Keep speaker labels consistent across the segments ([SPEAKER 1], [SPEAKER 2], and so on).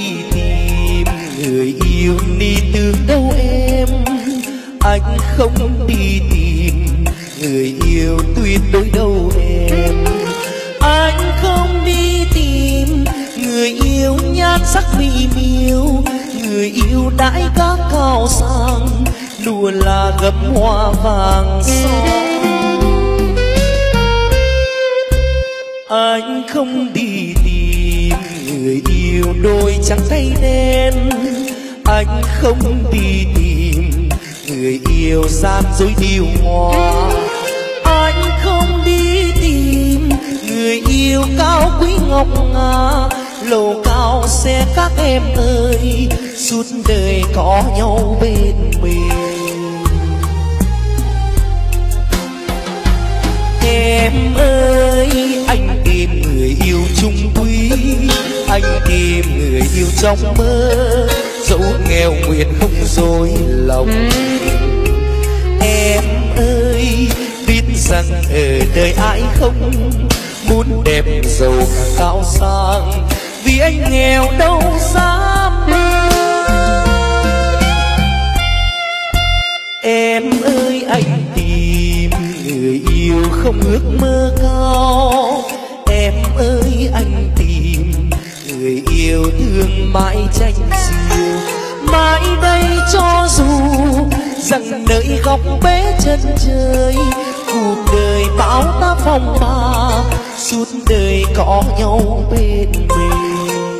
[SPEAKER 1] đi tìm người yêu đi từ đâu em, anh không đi tìm người yêu tuyệt đối đâu em, anh không đi tìm người yêu nhan sắc mỹ miều, người yêu đãi các cao sang đùa là gấm hoa vàng son. Anh không đi tìm người yêu đôi trắng tay đen, anh không đi tìm người yêu gian dối điều hoa, anh không đi tìm người yêu cao quý ngọc ngà, lầu cao xe các em ơi, suốt đời có nhau bên mình. Em ơi, anh tìm người yêu chung quý, anh tìm người yêu trong mơ, dẫu nghèo nguyện không dối lòng. Em ơi, biết rằng ở đời ai không muốn đẹp giàu cao sang, vì anh nghèo đâu dám mơ. Em ơi, anh tìm người yêu không ước mơ cao, em ơi anh tìm người yêu thương mãi tranh diều, mãi đây cho dù rằng nơi góc bế chân trời, cuộc đời bão táp phong ba, suốt đời có nhau bên mình.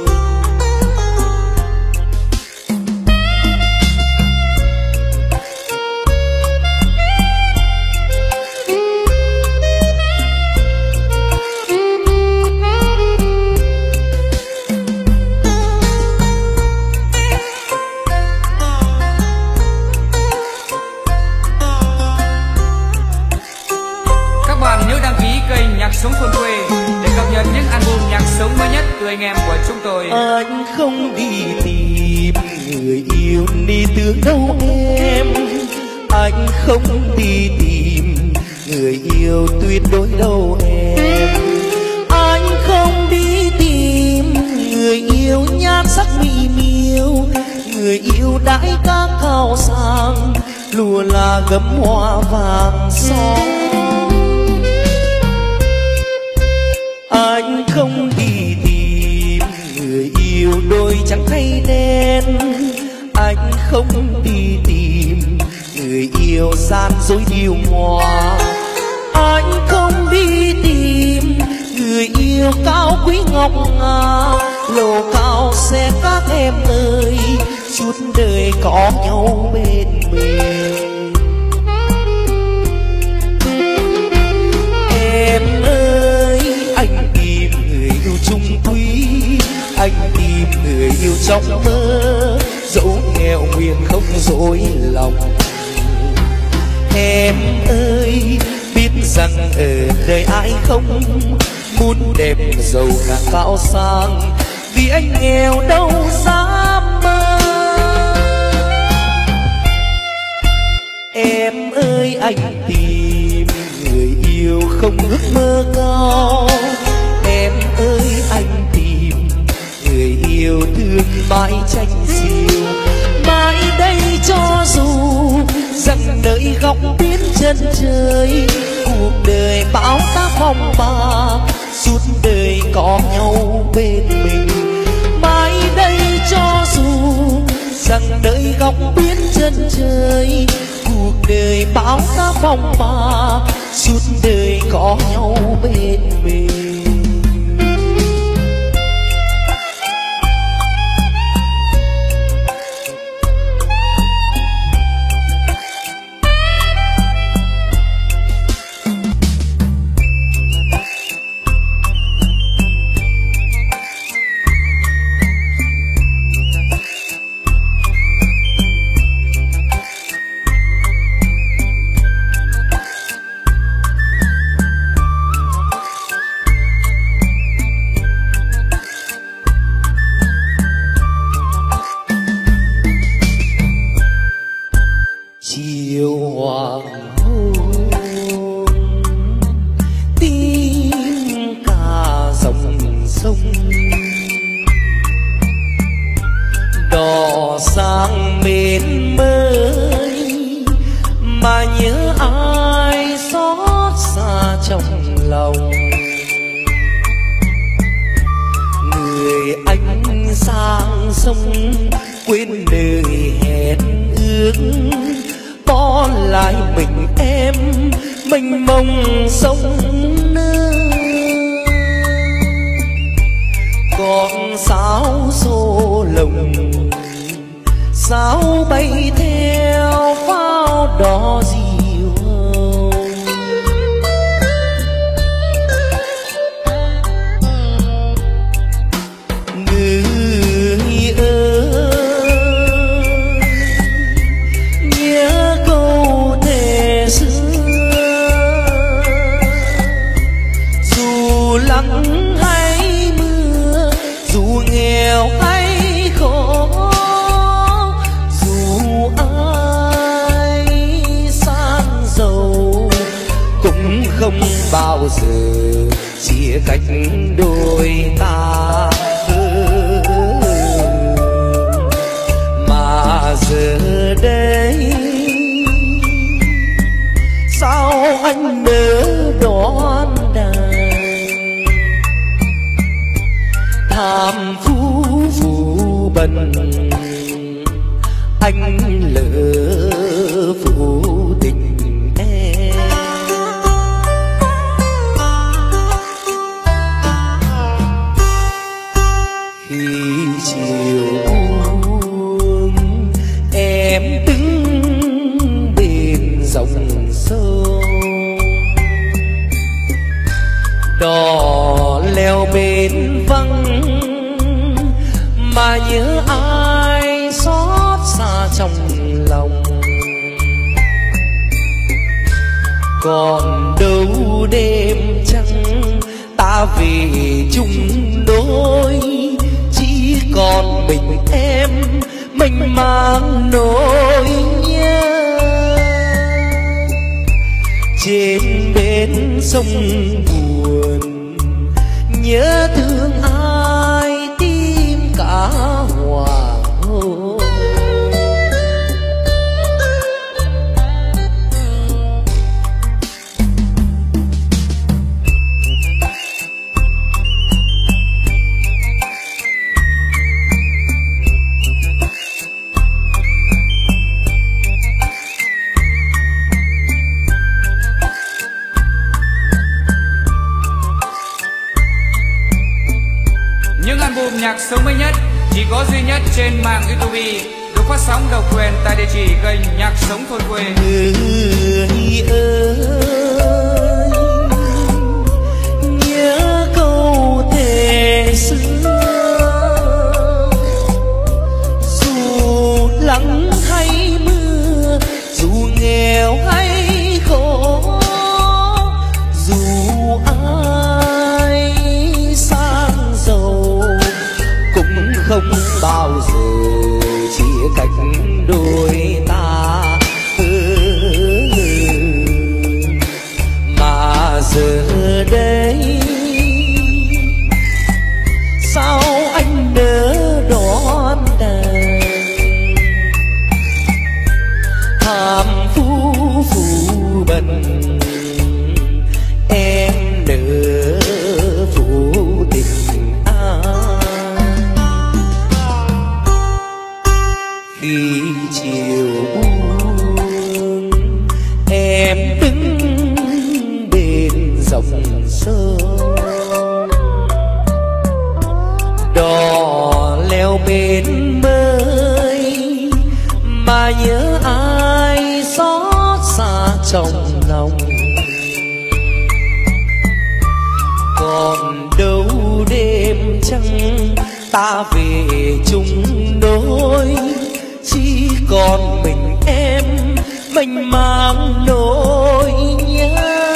[SPEAKER 2] Sống thôn quê để cập nhật những album nhạc sống mới nhất từ anh em của chúng tôi.
[SPEAKER 1] Anh không đi tìm người yêu đi từ đâu em, anh không đi tìm người yêu tuyệt đối đâu em, anh không đi tìm người yêu nhan sắc mỹ miều, người yêu đãi các cao sang lùa là gấm hoa vàng son. Anh không đi tìm người yêu đôi trắng tay đen, anh không đi tìm người yêu gian dối điều hoa, anh không đi tìm người yêu cao quý ngọc ngà, lầu cao xe các em ơi, suốt đời có nhau bên mình. Em ơi, anh tìm người yêu chung quý, anh tìm người yêu trong mơ, dẫu nghèo nguyện không dối lòng. Em ơi, biết rằng ở đời ai không muốn đẹp giàu càng cao sang, vì anh nghèo đâu dám mơ. Em ơi, anh tìm người yêu không ước mơ cao, em ơi anh tìm người yêu thương mãi tranh diều, mãi đây cho dù rằng nơi góc biến chân trời, cuộc đời bão táp phong ba, suốt đời có nhau bên mình. Mãi đây cho dù rằng nơi góc biến chân trời, cuộc đời bão táp phong ba, suốt đời có nhau bên mình. tỏ sang bên mới mà nhớ ai xót xa trong lòng. Người anh sang sông quên lời hẹn ước, bỏ lại mình em mênh mông sông nước. Con sáo xô lồng sáo bay theo pháo đỏ diều hồng. Người ơi nhớ câu thề xưa, dù lắng hay mưa, dù nghèo hay khổ, dù ai sang giàu cũng không bao giờ chia cách đôi ta. Mà giờ đây sao anh nỡ đón đàn, tham phú phụ bần anh lỡ phụ tình em. Khi chiều buông em đứng bên dòng sông, đò leo bên vắng mà nhớ ai xót xa trong lòng. Còn đâu đêm trăng ta về chung đôi, chỉ còn mình em mênh mang nỗi nhớ. Trên bến sông buồn nhớ thương ai tim cả hoàng hôn.
[SPEAKER 2] Những album nhạc sống mới nhất chỉ có duy nhất trên mạng YouTube, được phát sóng độc quyền tại địa chỉ kênh Nhạc Sống Thôn Quê.
[SPEAKER 1] Người ơi nhớ câu thề xưa, dù lắng hay mưa, dù nghèo hay khổ, dù ai sang giàu cũng không bao giờ chia cách đôi ta. Mà giờ đây sao anh nỡ đón đàn, tham phú phụ bần em nỡ phụ tình ai. Khi chiều buông em đứng bên dòng sông, đò leo bên mới mà nhớ ai xót xa trong lòng. Còn đâu đêm trăng ta về chung đôi, chỉ còn mình em mênh mang nỗi nhớ.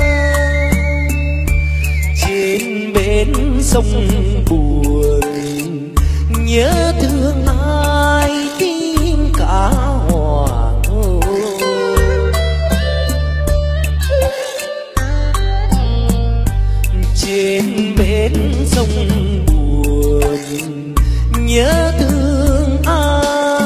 [SPEAKER 1] Trên bến sông buồn nhớ thương ai tim cả hoàng hôn. Trên bến sông buồn nhớ thương ai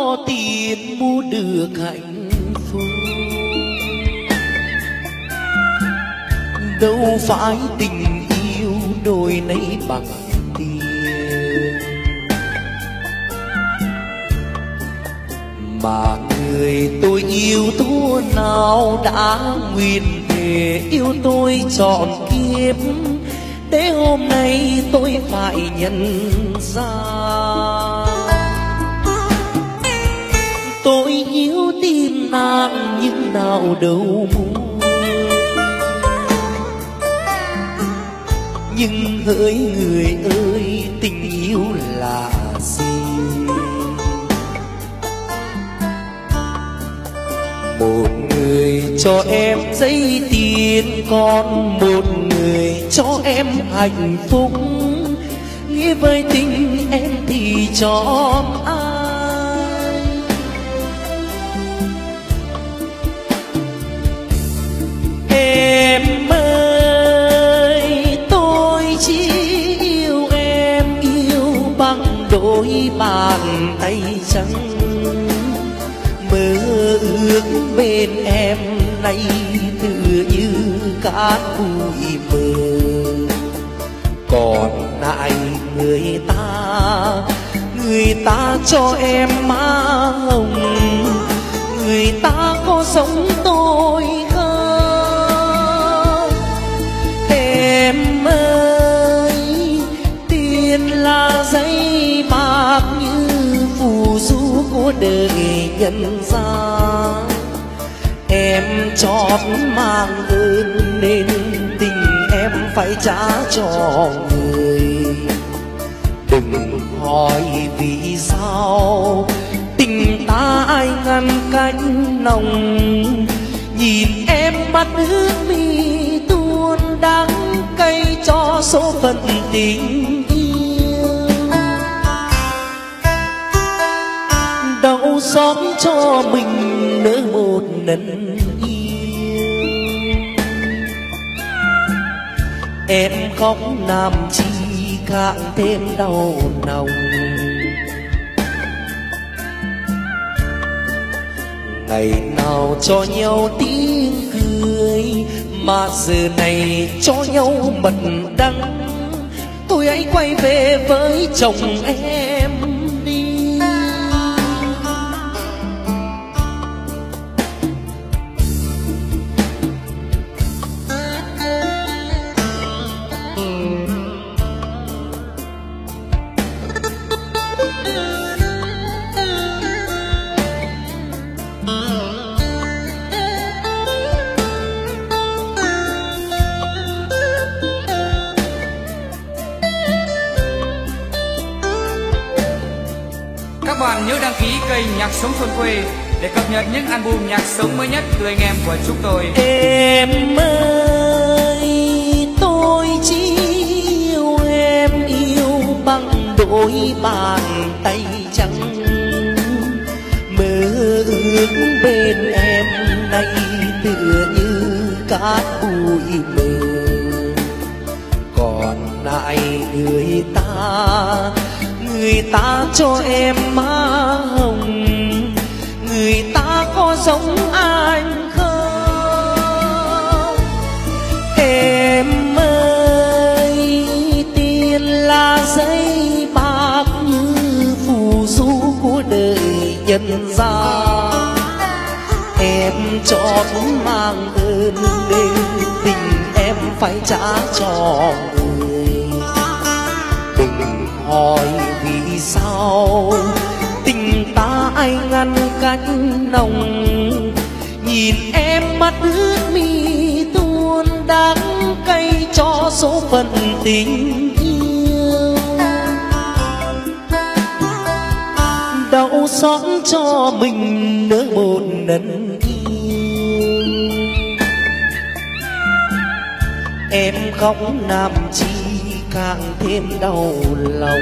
[SPEAKER 1] tiền mua được hạnh phúc, đâu phải tình yêu đổi lấy bằng tiền, mà người tôi yêu thua nào đã nguyện để yêu tôi trọn kiếp, để hôm nay tôi phải nhận ra tôi yêu tim nàng nhưng nào đâu muốn. Nhưng hỡi người ơi, tình yêu là gì? Một người cho em giấy tiền, còn một người cho em hạnh phúc. Nghĩ với tình em thì chọn ai? Em ơi, tôi chỉ yêu em, yêu bằng đôi bàn tay trắng. Mơ ước bên em nay tựa như cát bụi mờ. Còn lại người ta cho em má hồng, người ta có sống tôi không? Em ơi, tiền là giấy bạc như phù du của đời nhân gian. Em chót mang ơn nên tình em phải trả cho người. Đừng hỏi vì sao tình ta ai ngăn cách nồng. Nhìn em mắt ướt mi tuôn đắng cay cho số phận tình yêu. Đau xót cho mình nỡ một lần yêu. Em khóc làm chi càng thêm đau lòng. Ngày nào cho nhau tiếng cười, mà giờ này cho nhau mật đắng. Tôi hãy quay về với chồng em đi.
[SPEAKER 2] Các bạn nhớ đăng ký kênh Nhạc Sống Thôn Quê để cập nhật những album nhạc sống mới nhất từ anh em của chúng tôi.
[SPEAKER 1] Em ơi, tôi chỉ yêu em, yêu bằng đôi bàn tay trắng. Mơ ước bên em nay tựa như cát bụi mờ. Còn lại người ta cho em má hồng, người ta có giống anh không? Em ơi, tiền là giấy bạc như phù du của đời nhân gian. Em chót mang ơn nên tình em phải trả cho người. Đừng hỏi vì sao tình ta ai ngăn cách nồng. Nhìn em mắt ướt mi tuôn đắng cay cho số phận tình yêu. Đau xót cho mình nỡ một lần yêu. Em khóc làm chi càng thêm đau lòng.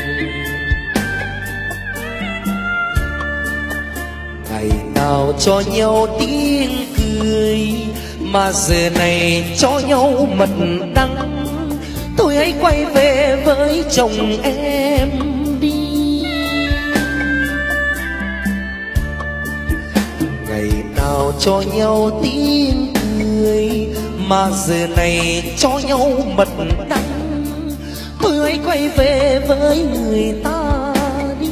[SPEAKER 1] Ngày nào cho nhau tiếng cười, mà giờ này cho nhau mật đắng. Tôi hãy quay về với chồng em đi. cho nhau tiếng cười, mà giờ này cho nhau mật đắng. Thôi hãy quay về với người ta đi.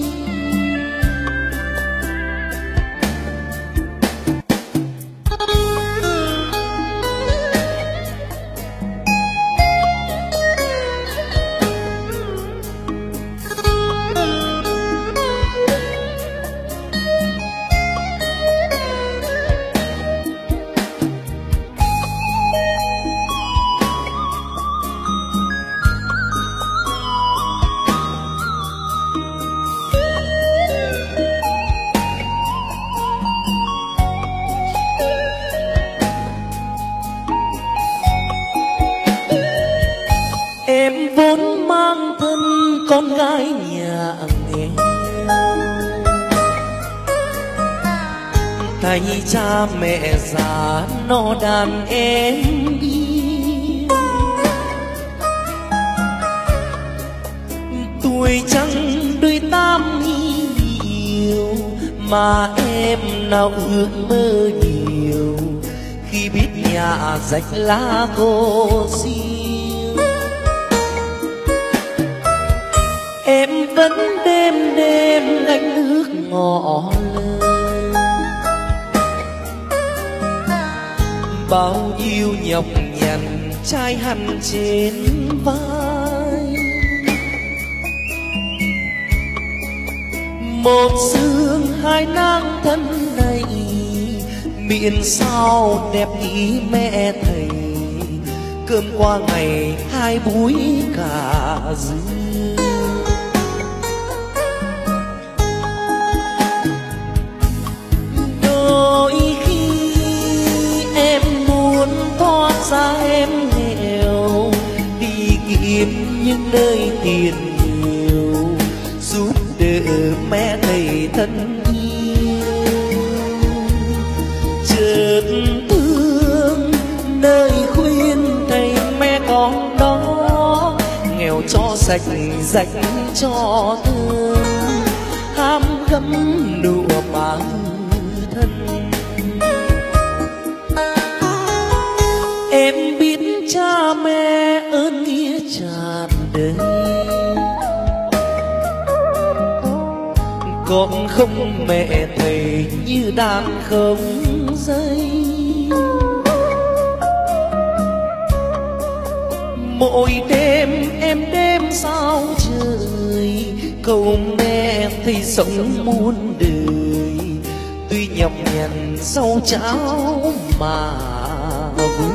[SPEAKER 1] Em vốn mang thân con gái nhà nghèo, thay cha mẹ già no đàn em yêu. Tuổi trăng đôi tam nhiều, mà em nào ước mơ nhiều, khi biết nhà rách lá cô xiêu. Em vẫn đêm đêm gánh nước ngõ lời, bao nhiêu nhọc nhằn trai hằn trên vai. Một xương hai nang thân này, miệng sao đẹp ý mẹ thầy. Cơm qua ngày hai búi cả dư. Đôi khi em muốn thoát ra em nghèo, đi kiếm những nơi tiền nhiều, giúp đỡ mẹ thầy thân yêu. Chợt thương nơi khuyên thầy mẹ con đó, nghèo cho sạch rạch cho thương, ham gấm đùa bao thân. Em biết cha mẹ ơn nghĩa tràn đầy, con không mẹ thầy như đàn không dây. Mỗi đêm em đêm sao trời, cầu mẹ thầy sống muôn đời. Tuy nhọc nhằn sau cháo mà vui.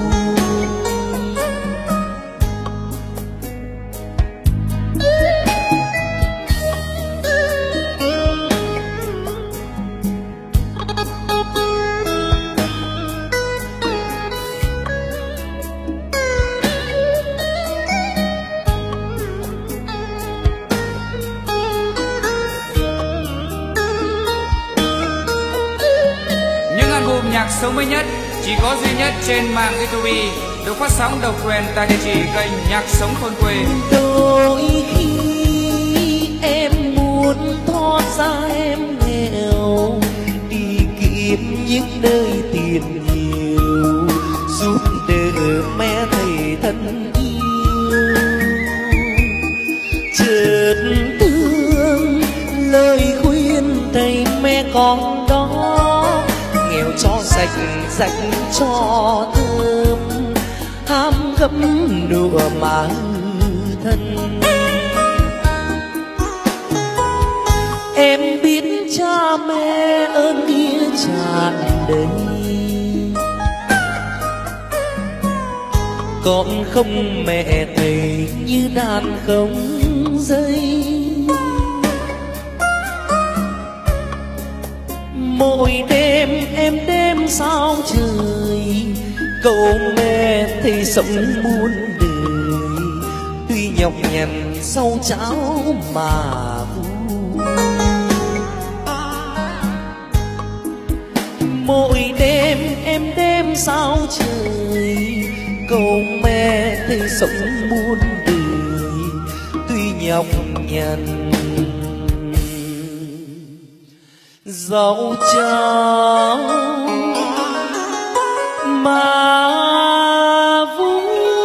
[SPEAKER 2] Nhạc sống mới nhất chỉ có duy nhất trên mạng YouTube, được phát sóng độc quyền tại địa chỉ kênh Nhạc Sống Thôn Quê.
[SPEAKER 1] Đôi khi em muốn thoát ra em nghèo, đi kiếm những nơi tiền nhiều, giúp đỡ mẹ thầy thân yêu. Chợt thương lời khuyên thầy mẹ con đó, nghèo cho sạch rạch cho thơm, ham gấm đùa mà thân. Em biết cha mẹ ơn nghĩa tràn đầy, con không mẹ thầy như đàn không dây. Mỗi đêm em đêm sao trời, cầu mẹ thầy sống muôn đời. Tuy nhọc nhằn sau cháo mà vui. Mỗi đêm em đêm sao trời, cầu mẹ thầy sống muôn đời. Tuy nhọc nhằn dẫu cháo mà vui.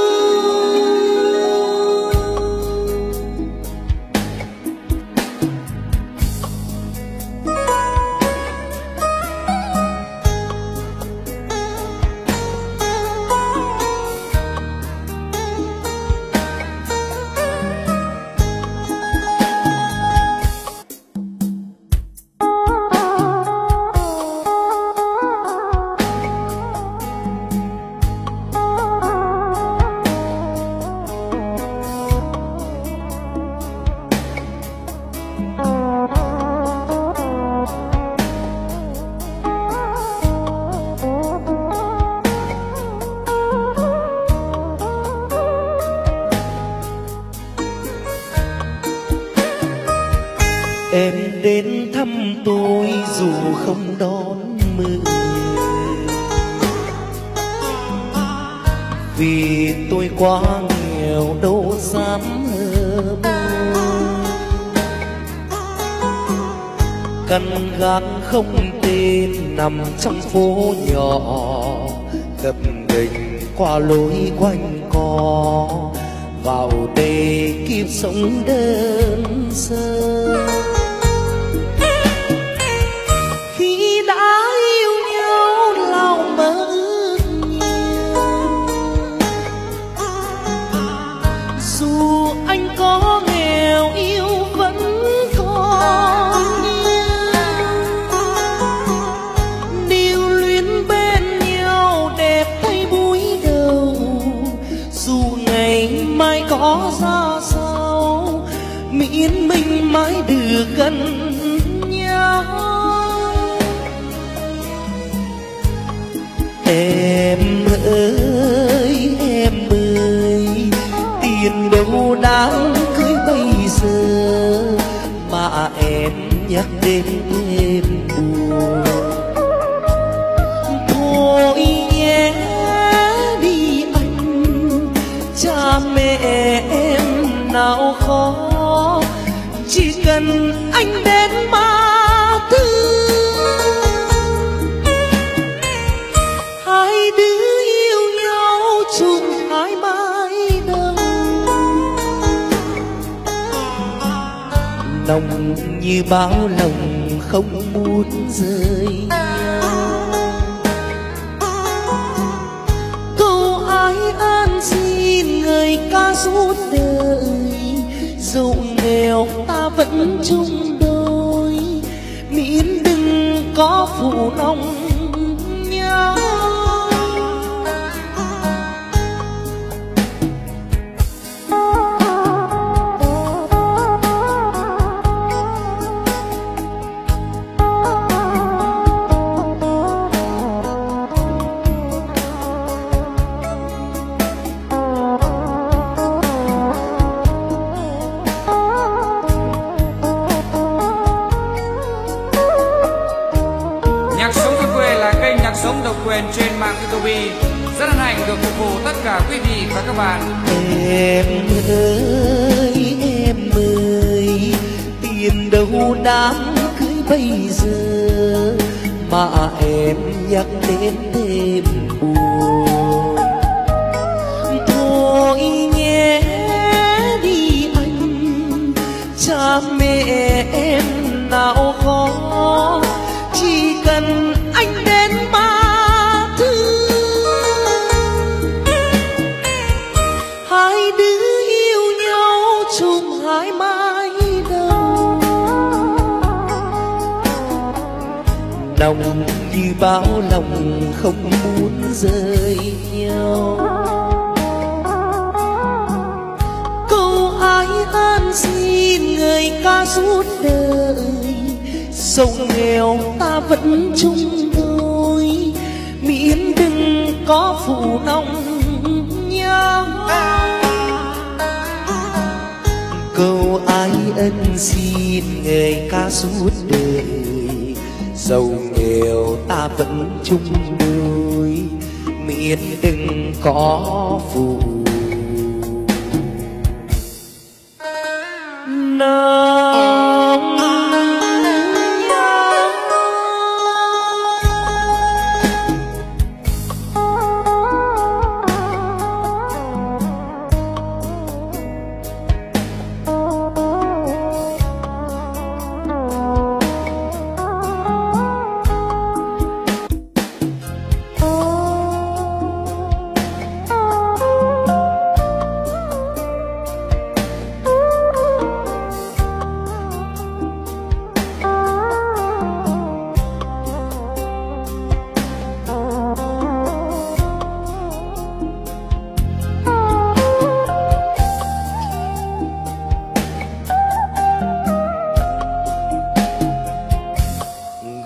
[SPEAKER 1] Em đến thăm tôi dù không đón mừng, vì tôi quá nghèo đâu dám hờ mơ. Căn gác không tên nằm trong phố nhỏ, gập ghềnh qua lối quanh co, vào đây kiếp sống đơn sơ. Khi đã yêu nhau lòng mơ ước nhiều, dù anh có nghèo yêu vẫn còn yêu. Điêu luyến bên nhau đẹp thay buổi đầu, dù ngày mai có ra sao, miễn mình mãi được gần nhau. Em ơi, tiền đâu đáng cưới bây giờ mà em nhắc đến em buồn. Thôi nhé đi anh, cha mẹ em nào khó, chỉ cần anh đến mà thương. Hai đứa yêu nhau chung hai mái đầu, lòng như bao lòng không muốn rời nhau. Câu ái an xin người ca suốt đời, dẫu nghèo ta vẫn chung đôi, miễn đừng có phụ lòng nhau.
[SPEAKER 2] Sống độc quyền trên mạng YouTube, rất hân hạnh được phục vụ tất cả quý vị và các bạn.
[SPEAKER 1] Em ơi, tiền đâu đáng cưới bây giờ mà em nhắc đến thêm buồn. Thôi nhé đi anh, cha mẹ em nào khó, chỉ cần anh đến mà thương. Hai đứa yêu nhau chung hai mái đầu, lòng như bao lòng không muốn rời nhau. Câu ái an xin người ca suốt đời, dẫu nghèo ta vẫn chung đôi, miễn đừng có phụ lòng nhau. Câu ái ân xin người ca suốt đời, dẫu nghèo ta vẫn chung đôi, miễn đừng có phụ lòng.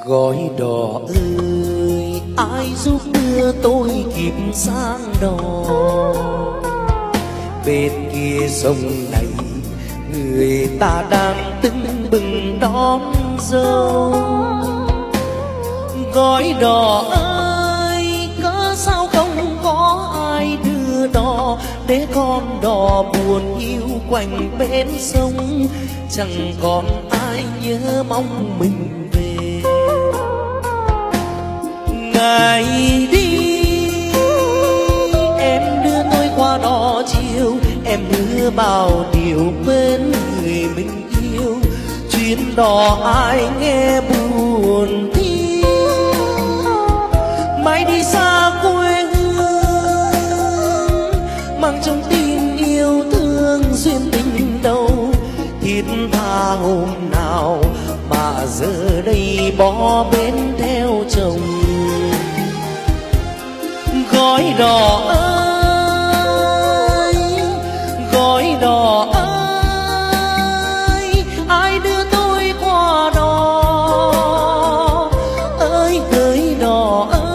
[SPEAKER 1] Gói đò ơi, ai giúp đưa tôi kịp sang đò? Bên kia sông này người ta đang tưng bừng đón dâu. Gói đò ơi, cớ sao không có ai đưa đò, để con đò buồn hiu quanh bên sông, chẳng còn ai nhớ mong mình về. Ngày đi em đưa tôi qua đò chiều, em hứa bao điều bên người mình yêu. Chuyến đò ai nghe buồn thiêu, mãi đi xa quê hương, mang trong tim yêu thương duyên tình đâu. Thiết tha hôm nào mà giờ đây bỏ bên theo chồng. Gói đò ơi, gói đò ơi, ai đưa tôi qua đò? Ơi gói đò ơi.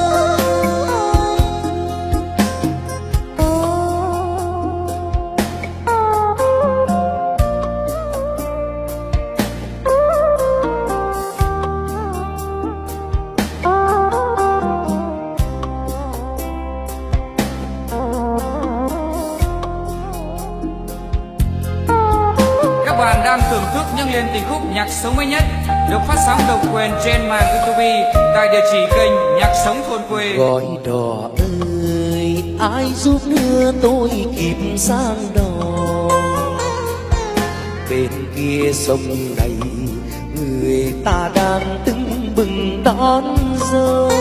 [SPEAKER 2] Bạn đang thưởng thức những liên tình khúc nhạc sống mới nhất được phát sóng độc quyền trên màn YouTube tại địa chỉ kênh Nhạc Sống Thôn Quê.
[SPEAKER 1] Gói đò ơi, ai giúp đưa tôi kịp sang đò? Bên kia sông này người ta đang tưng bừng đón dâu.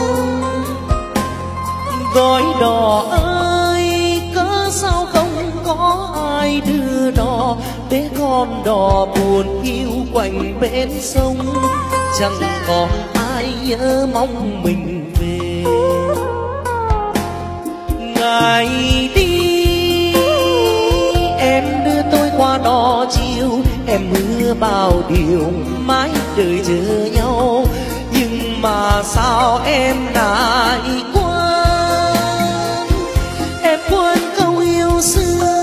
[SPEAKER 1] Gói đò ơi, cớ sao không có ai đưa đò, để con đò buồn hiu quanh bên sông, chẳng còn ai nhớ mong mình về. Ngày đi em đưa tôi qua đò chiều, em hứa bao điều mãi đời chờ nhau. Nhưng mà sao em lại quên, em quên câu yêu xưa.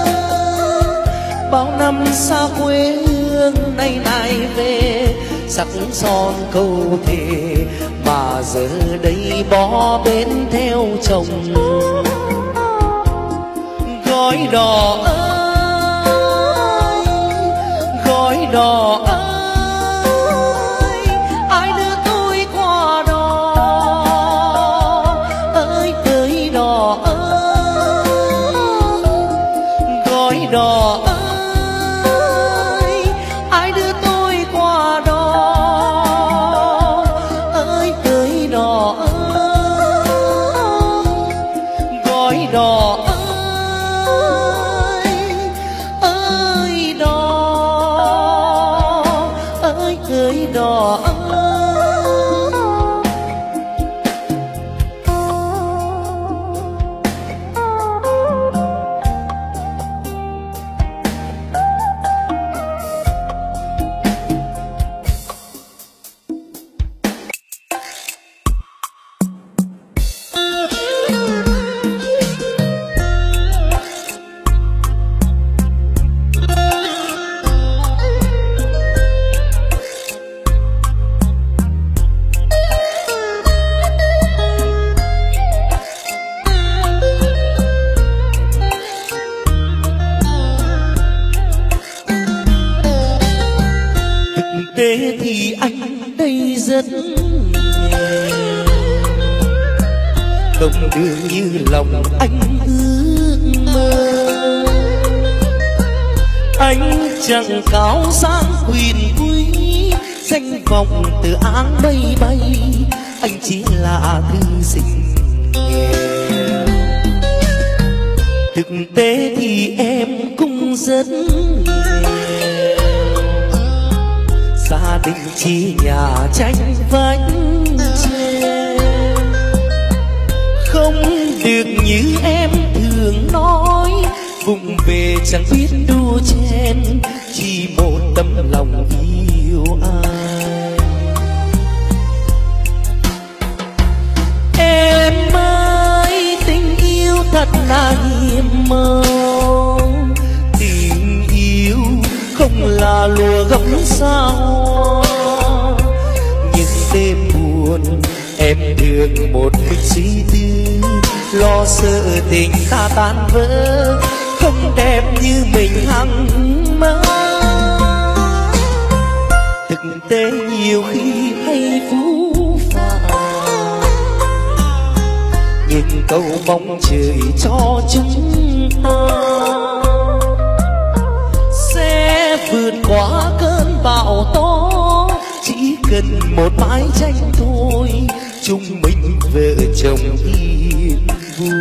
[SPEAKER 1] Bao năm xa quê hương nay lại về, sắc son câu thề mà giờ đây bỏ bên theo chồng. Gói đò ơi, gói đò ơi, ai đưa tôi qua đò? Ơi gói đò ơi, gói đò ơi, ai đưa tôi qua đò? Ơi gói đò ơi, gói đò ơi, ơi đò, ơi gói đò ơi. Thế thì anh đây rất nghèo, không được như lòng anh ước mơ. Anh chẳng cao sang quyền quý, danh vọng từ áng mây bay, anh chỉ là thư sinh nghèo. Thực tế thì em cũng rất nghèo, gia đình chỉ nhà tranh vánh tre, không được như em thường nói. Vùng về chẳng biết đua chen, chỉ một tấm lòng yêu ai. là lùa gấm sao. Những đêm buồn em thường một mình suy tư, lo sợ tình ta tan vỡ, không đẹp như mình hằng mơ. Thực tế nhiều khi hay phũ phàng, nhưng câu mong trời cho chúng ta sẽ vượt qua cơn bão tố. Chỉ cần một mái tranh thôi, chúng mình vợ chồng yên vui.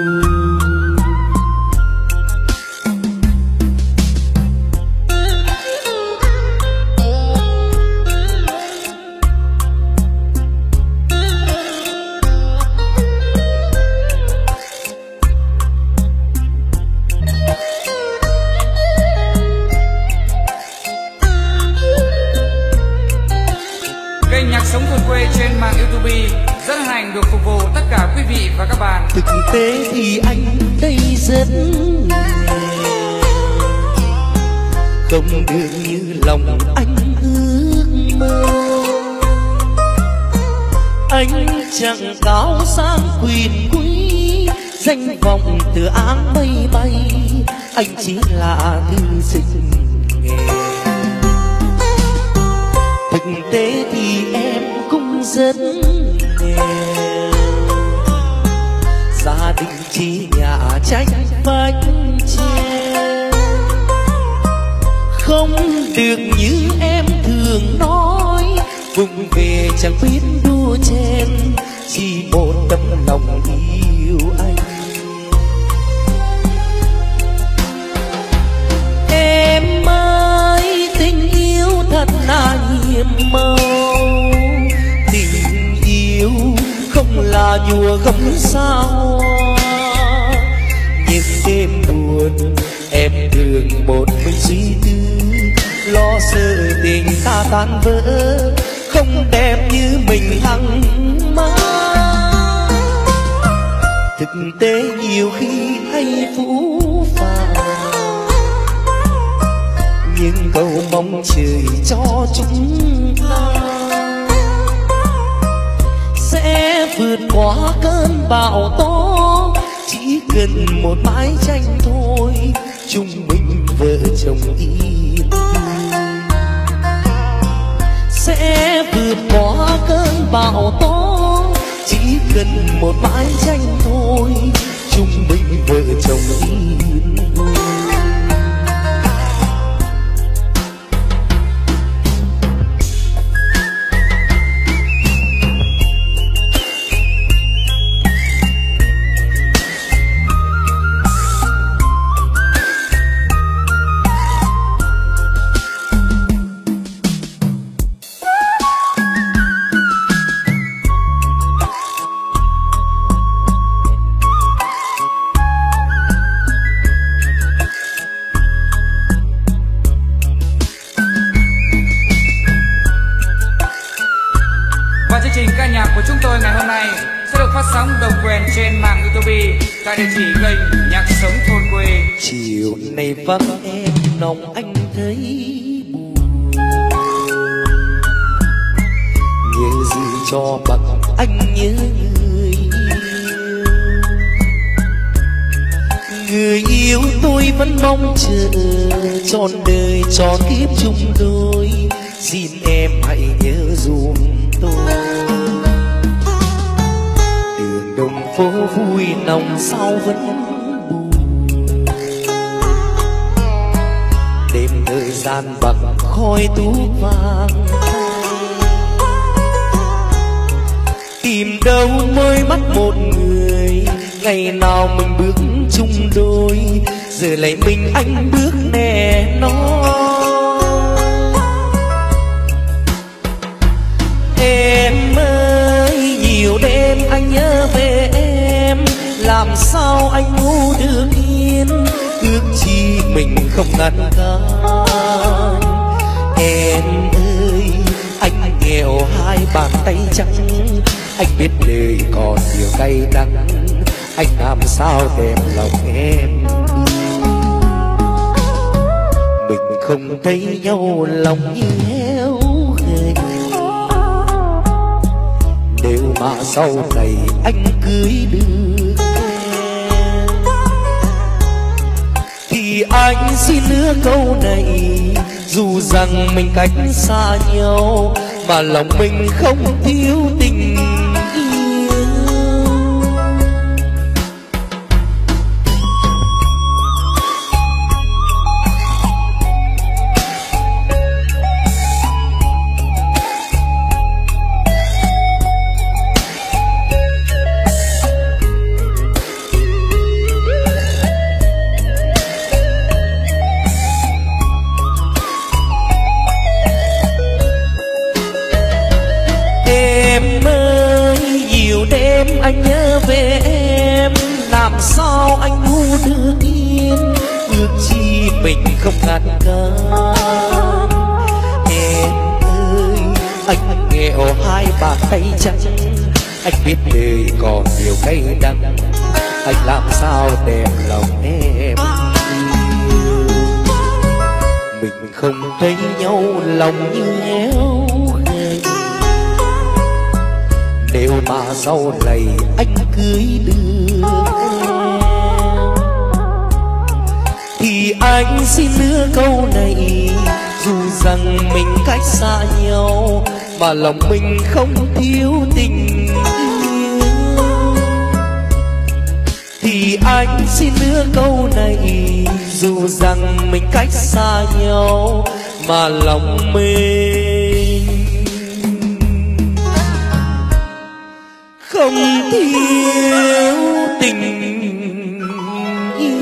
[SPEAKER 2] Kênh Nhạc Sống Thôn Quê trên mạng YouTube rất hân hạnh được phục vụ tất cả quý vị và các bạn.
[SPEAKER 1] Thực tế thì anh đây rất nghèo, không được như lòng anh ước mơ. Anh chẳng cao sang quyền quý, danh vọng từ áng mây bay, anh chỉ là thư sinh nghèo. Thực tế thì em cũng rất nghèo, gia đình chỉ nhà tranh vách tre, không được như em thường nói. Vùng về chẳng biết đua chen, chỉ một tấm lòng yêu anh. Em ơi, tình yêu thật là nhiệm màu, tình yêu không là nhùa gấm sao. Những đêm buồn em thường một mình suy tư, lo sợ tình ta tan vỡ, không đẹp như mình hằng mơ. Thực tế nhiều khi hay phũ phàng, nhưng cầu mong trời cho chúng ta sẽ vượt qua cơn bão tố. Chỉ cần một mái tranh thôi, chúng mình vợ chồng yên vui. Sẽ vượt qua cơn bão tố, chỉ cần một mái tranh thôi, chúng mình vợ chồng yên vui.
[SPEAKER 2] Chương trình ca nhạc của chúng tôi ngày hôm nay sẽ được phát sóng độc quyền trên mạng YouTube tại địa chỉ kênh Nhạc Sống Thôn Quê.
[SPEAKER 1] Chiều nay vắng em lòng anh thấy buồn, nhớ gì cho bằng anh nhớ người yêu. Người yêu tôi vẫn mong chờ trọn đời trọn kiếp chung đôi, xin em hãy nhớ dùm tôi. Đường đồng phố vui lòng sao vẫn buồn, đêm thời gian bằng khói thuốc vàng. Tìm đâu mới mắt một người, ngày nào mình bước chung đôi, giờ lại mình anh bước nè nói. Em ơi, nhiều đêm anh nhớ về em, làm sao anh ngủ được yên, ước chi mình không ngăn cản. Em ơi, anh nghèo hai bàn tay trắng, anh biết đời còn nhiều cay đắng, anh làm sao đem lòng em đi. mình không thấy nhau lòng như heo gầy. Nếu mà sau này anh cưới được em thì anh xin hứa câu này, dù rằng mình cách xa nhau mà lòng mình không thiếu tình yêu. Anh nhớ về em, làm sao anh ngu được yên, ước chi mình không ngăn cản. Em ơi, anh nghèo hai bàn tay trắng, anh biết đời còn nhiều cay đắng, anh làm sao đem lòng em yêu. Mình không thấy nhau lòng như heo gầy. Nếu mà sau này anh cưới được em thì anh xin hứa câu này, dù rằng mình cách xa nhau mà lòng mình không thiếu tình yêu. Thì anh xin hứa câu này, dù rằng mình cách xa nhau mà lòng mình không thiếu tình yêu.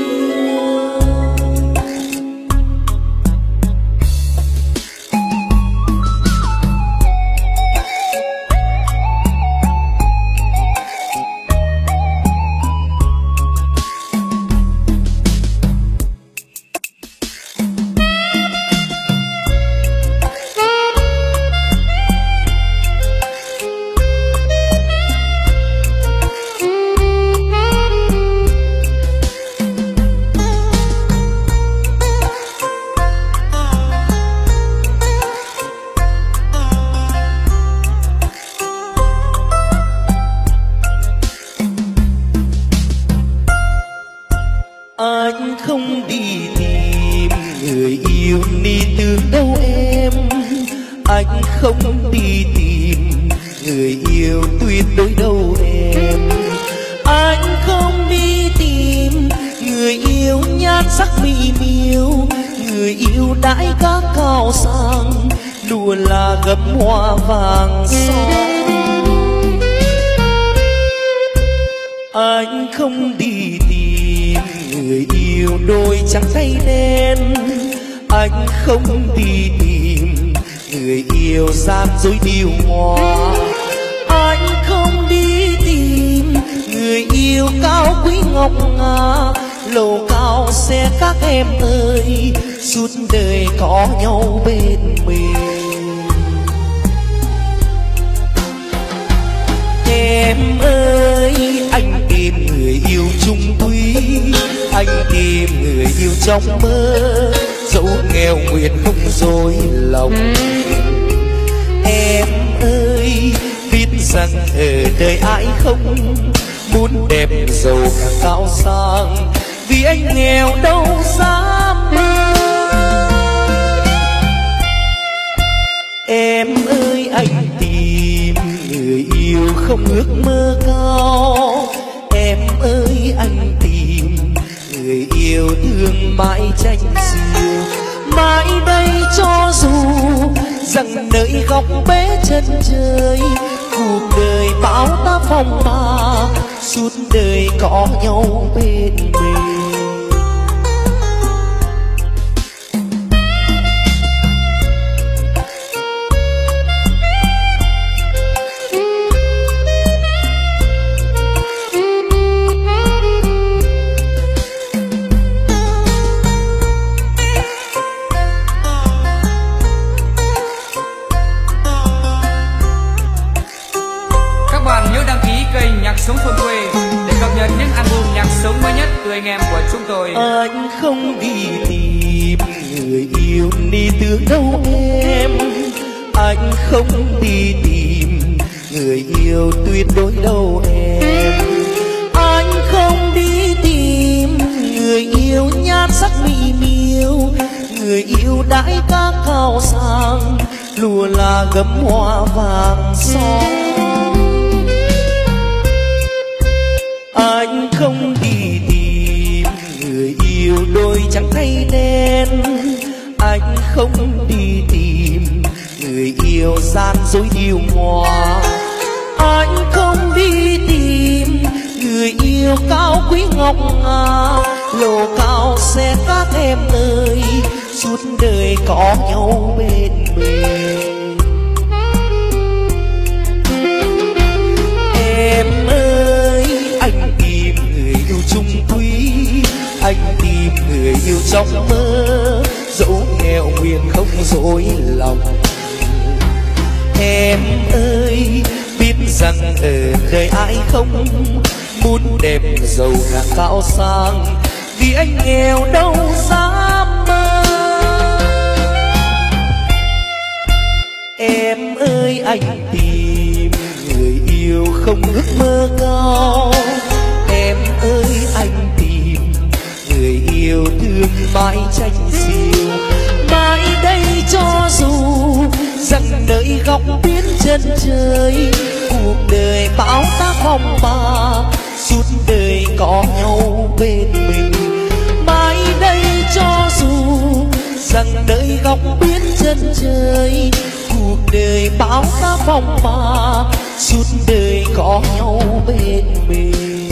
[SPEAKER 1] Anh không đi tìm người yêu đi từ đâu em, anh không đi tìm người yêu tuyệt đối đâu em. Anh không đi tìm người yêu nhan sắc mỹ miều, người yêu đãi các cao sang, đùa là gấm hoa vàng son. Anh không đi tìm người yêu đôi trắng tay đen, anh không đi tìm người yêu gian dối điều hòa. Anh không đi tìm người yêu cao quý ngọc ngà, lầu cao xe các em ơi, suốt đời có nhau bên mình. Em ơi, anh tìm người yêu chung thủy, anh tìm người yêu trong mơ, dẫu nghèo nguyện không dối lòng. Em ơi, biết rằng ở đời ai không muốn đẹp giàu càng cao sang, vì anh nghèo đâu dám mơ. Em ơi, anh tìm người yêu không ước mơ cao. Em ơi, anh tìm người yêu thương mãi tranh xiêu, mãi đây cho dù rằng nơi góc bế chân trời, cuộc đời bão táp phong ba, suốt đời có nhau bên mình.
[SPEAKER 2] Nhớ đăng ký kênh Nhạc Sống Thôn Quê để cập nhật những album nhạc sống sống mới nhất từ anh em của chúng tôi.
[SPEAKER 1] Anh không đi tìm người yêu đi từ đâu em, anh không đi tìm người yêu tuyệt đối đâu em. Anh không đi tìm người yêu nhan sắc mỹ miều, người yêu đãi cá cao sang, lùa là gấm hoa vàng son. Anh không đi tìm người yêu đôi trắng thay đen, anh không đi tìm người yêu gian dối điều hòa. Anh không đi tìm người yêu cao quý ngọc ngà, lầu cao xe các em ơi, suốt đời có nhau bên mình. Em ơi, anh tìm người yêu chung thủy, anh tìm người yêu trong mơ, dẫu nghèo nguyện không dối lòng. Em ơi, biết rằng ở đời ai không muốn đẹp giàu càng cao sang, vì anh nghèo đâu dám mơ. Em ơi, anh tìm người yêu không ước mơ cao, em ơi anh tìm người yêu thương mãi tranh xiêu. Mãi đây cho dù rằng nơi góc biển chân trời, cuộc đời bão táp phong ba, suốt đời có nhau bên mình. Mãi đây cho dù rằng nơi góc biển chân trời, cuộc đời bão táp phong ba, suốt đời có nhau bên mình.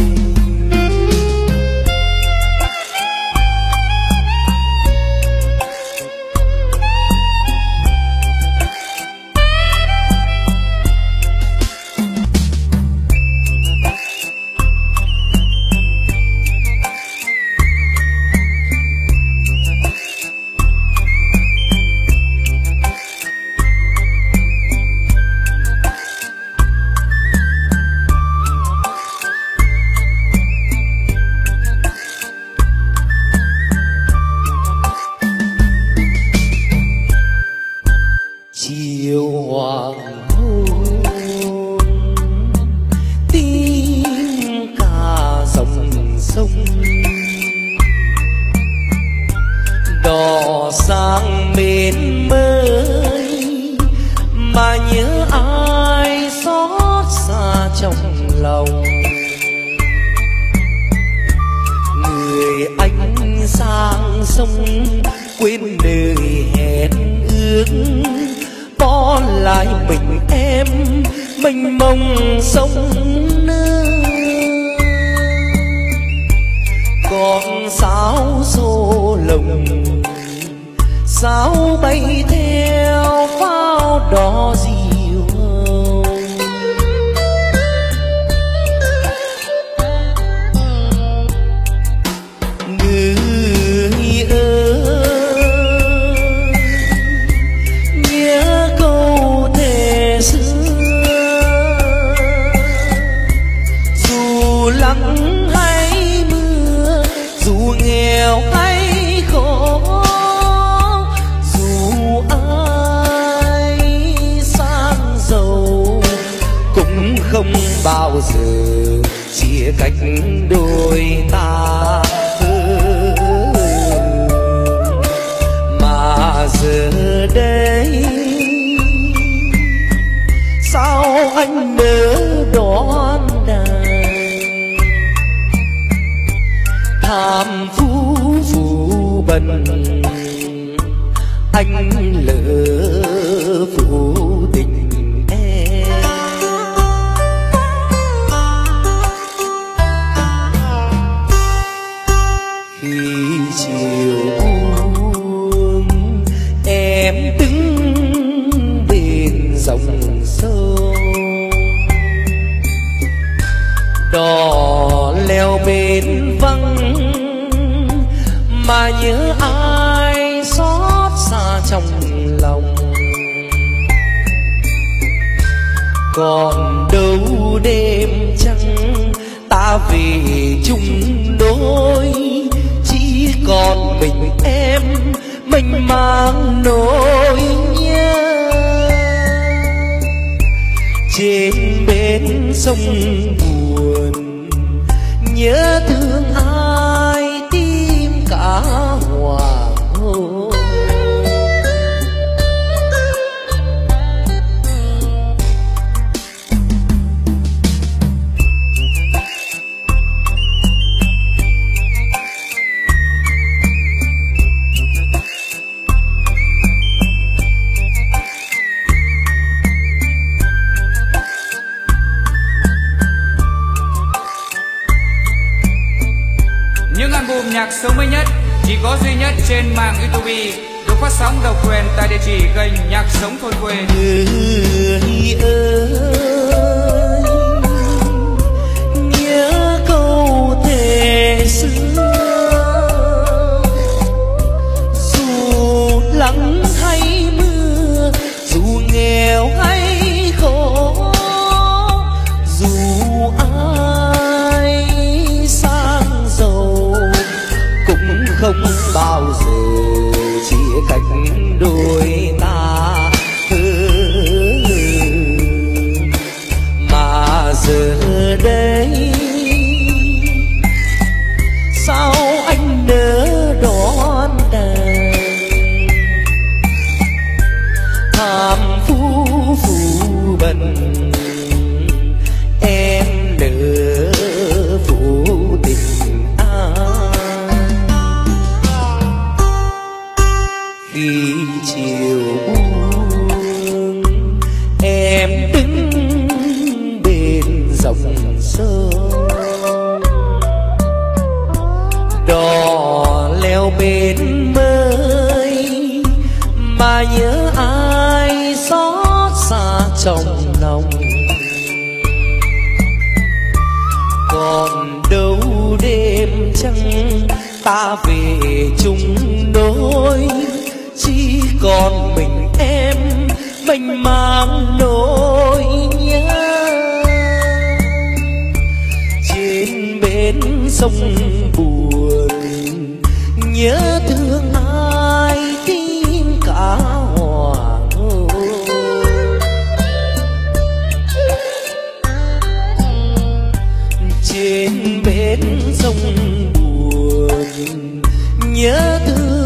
[SPEAKER 1] Chiều hoàng hôn tiếng ca dòng sông, đò sang bên mới mà nhớ ai xót xa trong lòng. Người anh sang sông quên đời hẹn ước, bỏ lại mình em mênh mông sông nước. Con sáo xô lồng sáo bay theo pháo đỏ diều hồng. Người ơi, nhớ câu thề xưa, dù nắng hay mưa, dù nghèo hay khổ, dù ai sang giàu, cũng không bao giờ chia cách đôi ta. Mà giờ đây sao anh nỡ đón đàn, tham phú phụ bần anh lỡ phụ tình em. Khi chiều buông em đứng bên dòng sông, đò leo bên vắng mà nhớ ai xót xa trong lòng. Còn đâu đêm trăng ta về chung đôi, chỉ còn mình em mình mang nỗi nhớ. Trên bên sông buồn nhớ thương ai tim cả hoàng hôn.
[SPEAKER 2] Những album nhạc sống mới nhất chỉ có duy nhất trên mạng YouTube, được phát sóng độc quyền tại địa chỉ kênh Nhạc Sống Thôn Quê.
[SPEAKER 1] Người ơi, nhớ câu thề xưa, dù nắng hay mưa, dù nghèo hay khổ, dù ai sang giàu cũng không bao giờ chia cách đôi ta. Mà giờ đây sao anh nỡ đón đàn tham phú phụ bần, em nỡ phụ tình ai. Khi chiều buông em đứng bên dòng sông, đò leo bên mới mà nhớ ai xót xa trong lòng. Còn đâu đêm trăng ta về chung đôi, chỉ còn mình em mình mang nỗi nhớ. Trên bên sông buồn nhớ thương ai tim cả hoàng hôn. Trên bên sông buồn nhớ thương